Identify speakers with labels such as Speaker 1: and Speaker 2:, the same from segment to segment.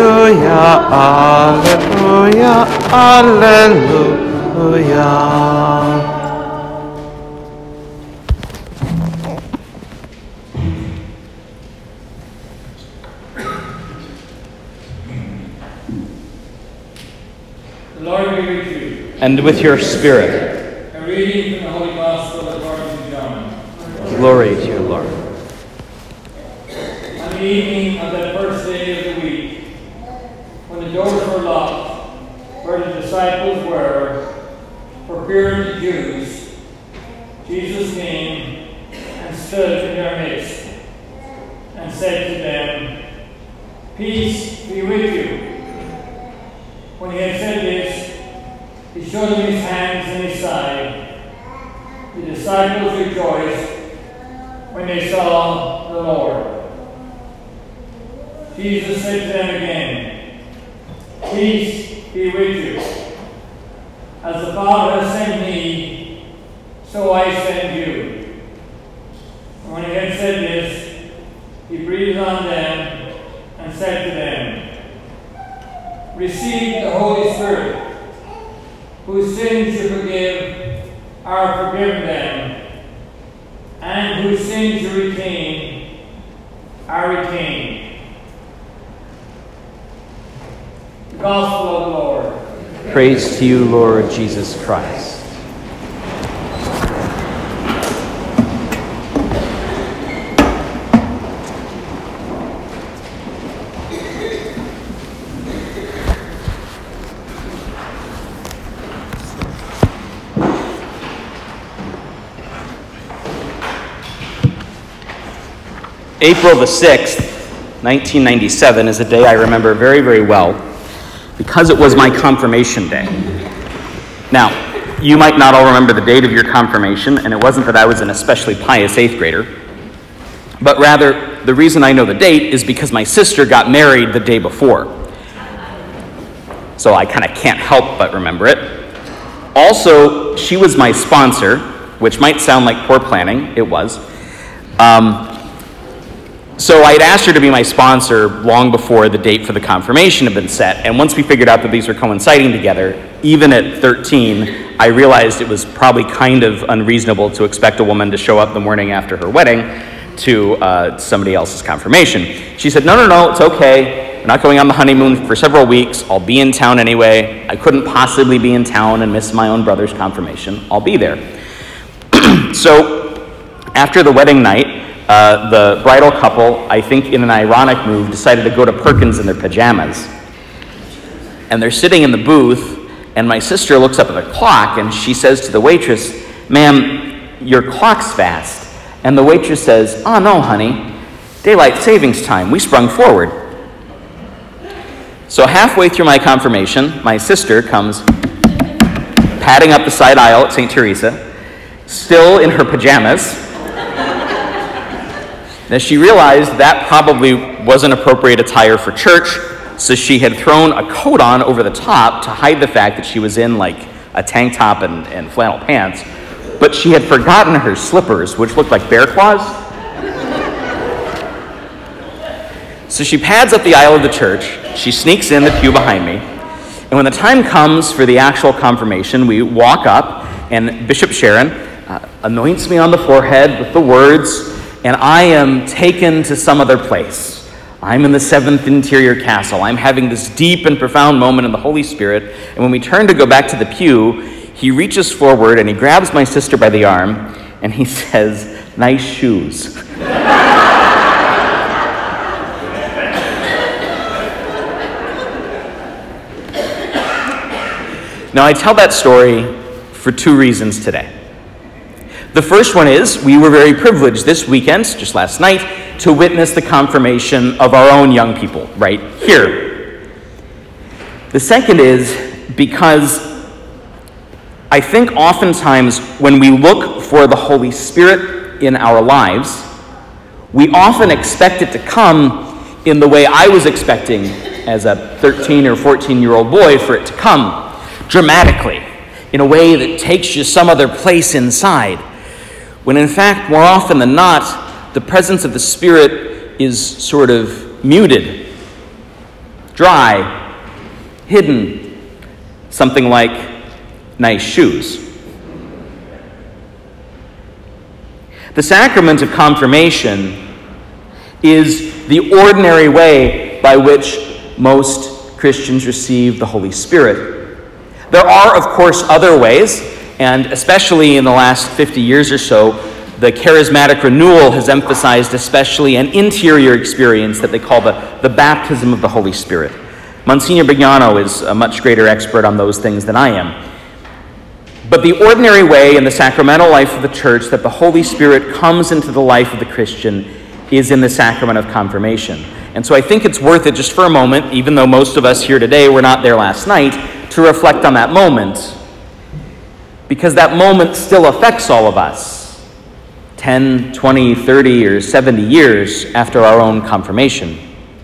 Speaker 1: Alleluia, Alleluia.
Speaker 2: The Lord be with you.
Speaker 3: And with your spirit.
Speaker 2: A reading from the Holy Gospel according to John.
Speaker 3: Glory to you, Lord.
Speaker 2: On the evening of that first day of the week, when the doors were locked, where the disciples were, for fear of the Jews, Jesus came and stood in their midst, and said to them, "Peace be with you." When he had said this, he showed them his hands and his side. The disciples rejoiced when they saw the Lord. Jesus said to them again, "Peace be with you. As the Father has sent me, so I send you." And when he had said this, he breathed on them and said to them, "Receive the Holy Spirit. Whose sins you forgive are forgiven them, and whose sins you retain are retained." The Gospel of the Lord.
Speaker 3: Praise to you, Lord Jesus Christ. April the 6th, 1997 is a day I remember very, very well because it was my confirmation day. Now, you might not all remember the date of your confirmation, and it wasn't that I was an especially pious 8th grader, but rather the reason I know the date is because my sister got married the day before. So I kind of can't help but remember it. Also, she was my sponsor, which might sound like poor planning. It was. So I'd asked her to be my sponsor long before the date for the confirmation had been set, and once we figured out that these were coinciding together, even at 13, I realized it was probably kind of unreasonable to expect a woman to show up the morning after her wedding to somebody else's confirmation. She said, no, it's okay. We're not going on the honeymoon for several weeks. I'll be in town anyway. I couldn't possibly be in town and miss my own brother's confirmation. I'll be there. So after the wedding night, the bridal couple, I think in an ironic move, decided to go to Perkins in their pajamas. And they're sitting in the booth, and my sister looks up at the clock, and she says to the waitress, "Ma'am, your clock's fast." And the waitress says, "Oh, no, honey. Daylight savings time. We sprung forward." So halfway through my confirmation, my sister comes padding up the side aisle at St. Teresa, still in her pajamas. Now, she realized that probably wasn't appropriate attire for church, so she had thrown a coat on over the top to hide the fact that she was in like a tank top and flannel pants, but she had forgotten her slippers, which looked like bear claws. So she pads up the aisle of the church, she sneaks in the pew behind me, and when the time comes for the actual confirmation, we walk up, and Bishop Sharon anoints me on the forehead with the words, and I am taken to some other place. I'm in the 7th interior castle. I'm having this deep and profound moment in the Holy Spirit. And when we turn to go back to the pew, he reaches forward and he grabs my sister by the arm and he says, "Nice shoes." Now, I tell that story for 2 reasons today. The first one is we were very privileged this weekend, just last night, to witness the confirmation of our own young people right here. The second is because I think oftentimes when we look for the Holy Spirit in our lives, we often expect it to come in the way I was expecting as a 13 or 14-year-old boy for it to come, dramatically, in a way that takes you some other place inside. When in fact, more often than not, the presence of the Spirit is sort of muted, dry, hidden, something like nice shoes. The sacrament of confirmation is the ordinary way by which most Christians receive the Holy Spirit. There are, of course, other ways, and especially in the last 50 years or so, the charismatic renewal has emphasized especially an interior experience that they call the baptism of the Holy Spirit. Monsignor Bignano is a much greater expert on those things than I am. But the ordinary way in the sacramental life of the church that the Holy Spirit comes into the life of the Christian is in the sacrament of confirmation. And so I think it's worth it just for a moment, even though most of us here today were not there last night, to reflect on that moment. Because that moment still affects all of us 10, 20, 30, or 70 years after our own confirmation.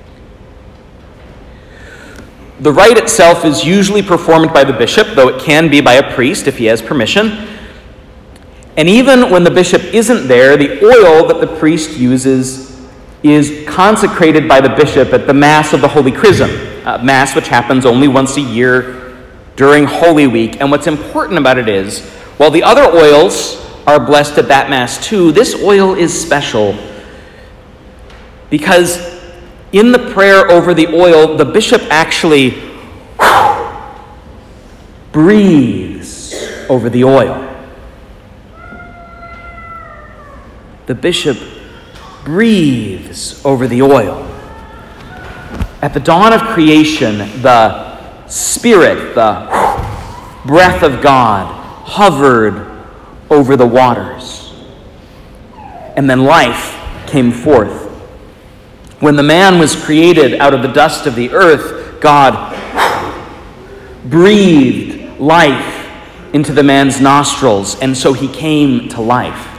Speaker 3: The rite itself is usually performed by the bishop, though it can be by a priest if he has permission. And even when the bishop isn't there, the oil that the priest uses is consecrated by the bishop at the Mass of the Holy Chrism, Mass which happens only once a year during Holy Week. And what's important about it is, while the other oils are blessed at that Mass too, this oil is special because in the prayer over the oil, the bishop actually breathes over the oil. The bishop breathes over the oil. At the dawn of creation, the Spirit, the breath of God, hovered over the waters. And then life came forth. When the man was created out of the dust of the earth, God breathed life into the man's nostrils, and so he came to life.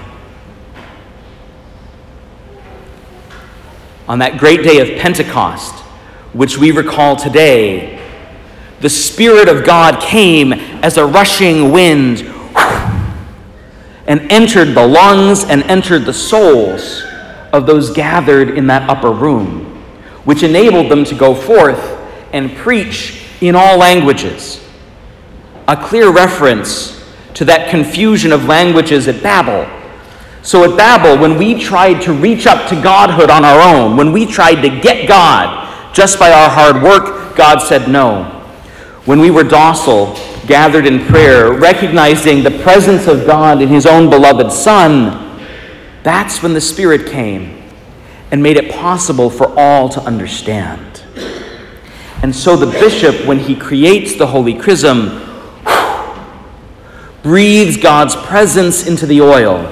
Speaker 3: On that great day of Pentecost, which we recall today, the Spirit of God came as a rushing wind and entered the lungs and entered the souls of those gathered in that upper room, which enabled them to go forth and preach in all languages. A clear reference to that confusion of languages at Babel. So at Babel, when we tried to reach up to godhood on our own, when we tried to get God just by our hard work, God said no. When we were docile, gathered in prayer, recognizing the presence of God in his own beloved Son, that's when the Spirit came and made it possible for all to understand. And so the bishop, when he creates the Holy Chrism, breathes God's presence into the oil.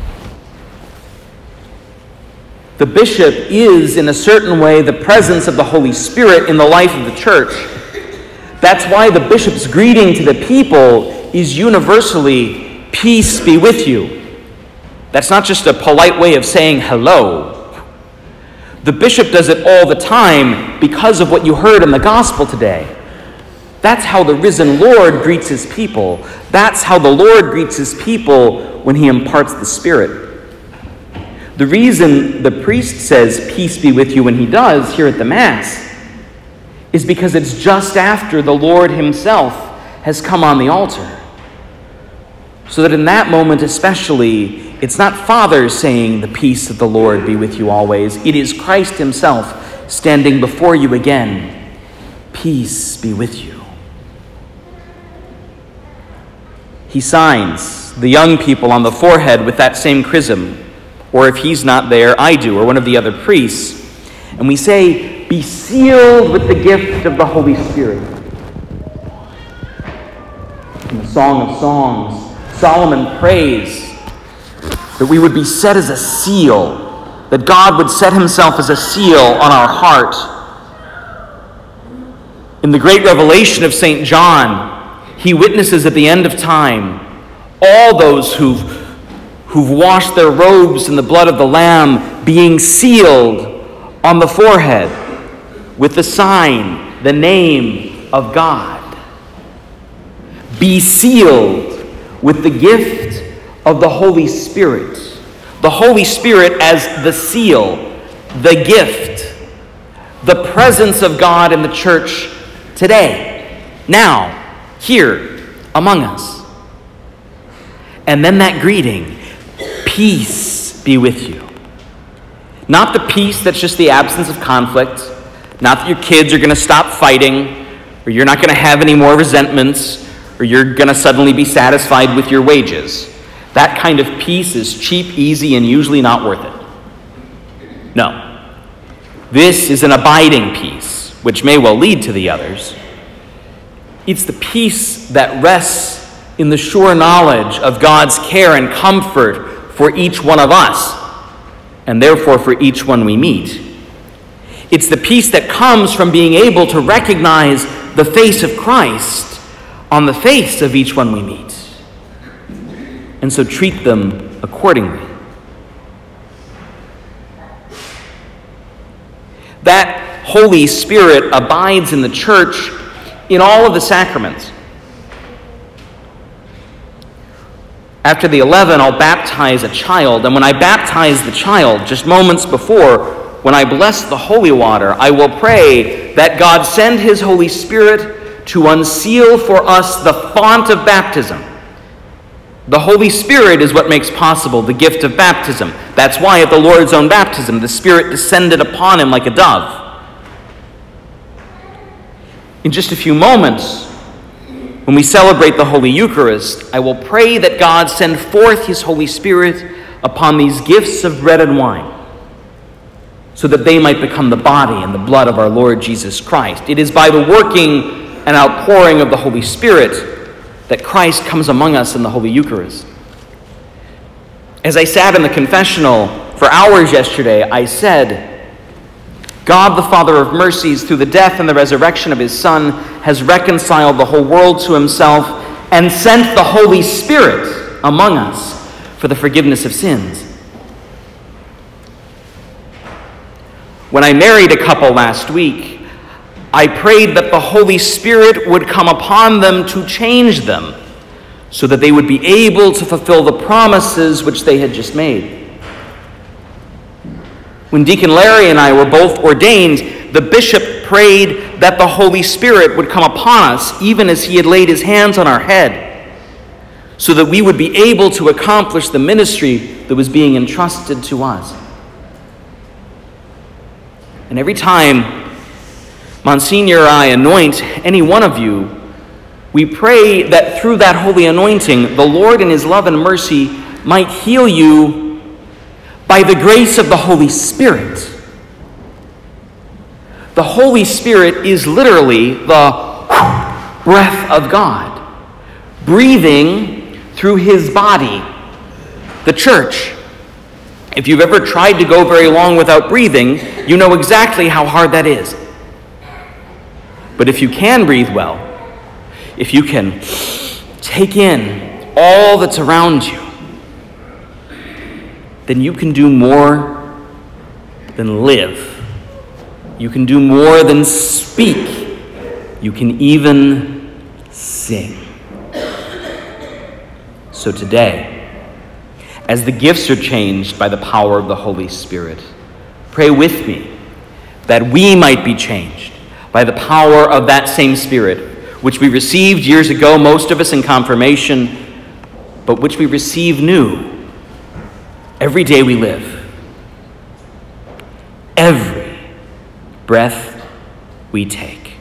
Speaker 3: The bishop is, in a certain way, the presence of the Holy Spirit in the life of the church. That's why the bishop's greeting to the people is universally, "Peace be with you." That's not just a polite way of saying hello. The bishop does it all the time because of what you heard in the gospel today. That's how the risen Lord greets his people. That's how the Lord greets his people when he imparts the Spirit. The reason the priest says, "Peace be with you," when he does here at the Mass is because it's just after the Lord himself has come on the altar. So that in that moment especially, it's not fathers saying, "The peace of the Lord be with you always." It is Christ himself standing before you again. Peace be with you. He signs the young people on the forehead with that same chrism. Or if he's not there, I do, or one of the other priests. And we say, "Be sealed with the gift of the Holy Spirit." In the Song of Songs, Solomon prays that we would be set as a seal, that God would set himself as a seal on our heart. In the great revelation of St. John, he witnesses at the end of time all those who've washed their robes in the blood of the Lamb being sealed on the forehead with the sign, the name of God. Be sealed with the gift of the Holy Spirit. The Holy Spirit as the seal, the gift, the presence of God in the church today, now, here, among us. And then that greeting, peace be with you. Not the peace that's just the absence of conflict, not that your kids are going to stop fighting, or you're not going to have any more resentments, or you're going to suddenly be satisfied with your wages. That kind of peace is cheap, easy, and usually not worth it. No. This is an abiding peace, which may well lead to the others. It's the peace that rests in the sure knowledge of God's care and comfort for each one of us, and therefore for each one we meet. It's the peace that comes from being able to recognize the face of Christ on the face of each one we meet, and so treat them accordingly. That Holy Spirit abides in the church in all of the sacraments. After the 11, I'll baptize a child, and when I baptize the child, just moments before, when I bless the holy water, I will pray that God send his Holy Spirit to unseal for us the font of baptism. The Holy Spirit is what makes possible the gift of baptism. That's why at the Lord's own baptism, the Spirit descended upon him like a dove. In just a few moments, when we celebrate the Holy Eucharist, I will pray that God send forth his Holy Spirit upon these gifts of bread and wine, so that they might become the body and the blood of our Lord Jesus Christ. It is by the working and outpouring of the Holy Spirit that Christ comes among us in the Holy Eucharist. As I sat in the confessional for hours yesterday, I said, God, the Father of mercies, through the death and the resurrection of his Son, has reconciled the whole world to himself and sent the Holy Spirit among us for the forgiveness of sins. When I married a couple last week, I prayed that the Holy Spirit would come upon them to change them so that they would be able to fulfill the promises which they had just made. When Deacon Larry and I were both ordained, the bishop prayed that the Holy Spirit would come upon us even as he had laid his hands on our head, so that we would be able to accomplish the ministry that was being entrusted to us. And every time Monsignor or I anoint any one of you, we pray that through that holy anointing, the Lord in his love and mercy might heal you by the grace of the Holy Spirit. The Holy Spirit is literally the breath of God, breathing through his body, the church. If you've ever tried to go very long without breathing, you know exactly how hard that is. But if you can breathe well, if you can take in all that's around you, then you can do more than live. You can do more than speak. You can even sing. So today, as the gifts are changed by the power of the Holy Spirit, pray with me that we might be changed by the power of that same Spirit, which we received years ago, most of us in confirmation, but which we receive new every day we live. Every breath we take.